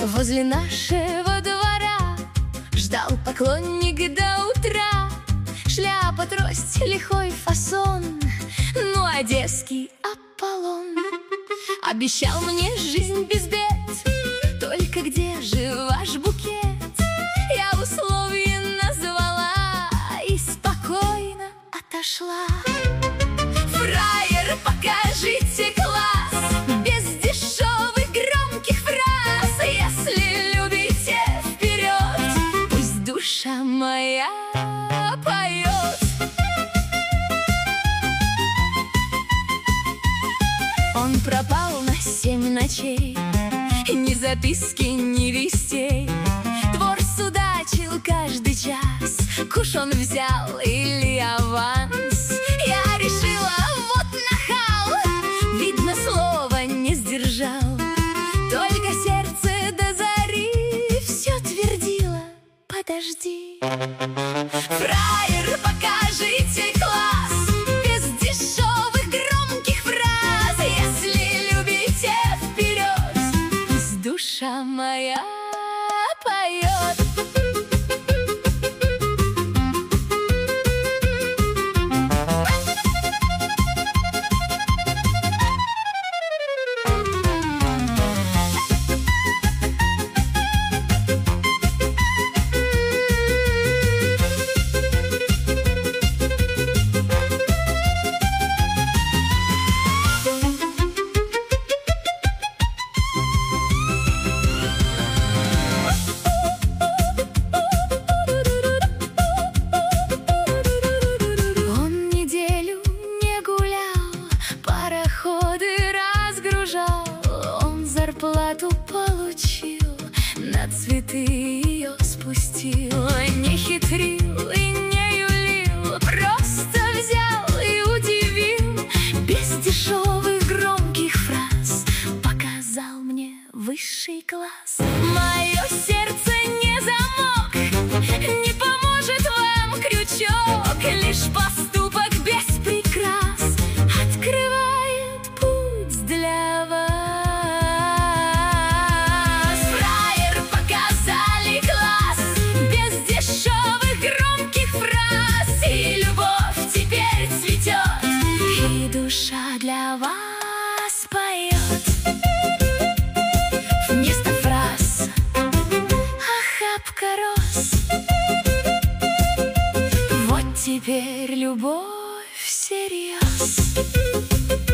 Возле нашего двора ждал поклонник до утра. Шляпа, трость, лихой фасон, ну, одесский Аполлон. Обещал мне жизнь без бед, только где же ваш букет? Я условия назвала и спокойно отошла. Фраер, покажите класс, без дешевых громких фраз. Если любите, вперед, пусть душа моя поет. Он пропал на 7 ночей, ни записки, ни вестей. Двор судачил каждый час, куш он взял или аванс. Я решила, вот нахал, видно, слова не сдержал. Только сердце до зари все твердило: подожди. Фраер, покажите класс, без дешевых громких фраз. Если любите, вперед, пусть душа моя поет. Зарплату получил, на цветы ее спустил. Не хитрил и не юлил, просто взял и удивил. Без дешевых громких фраз показал мне высший класс. Мое сердце не замок, не поможет вам крючок. Лишь поступок без прикрас открывает путь для вас. Душа для вас поет. Вместо фраз охапка роз. Вот теперь любовь всерьез.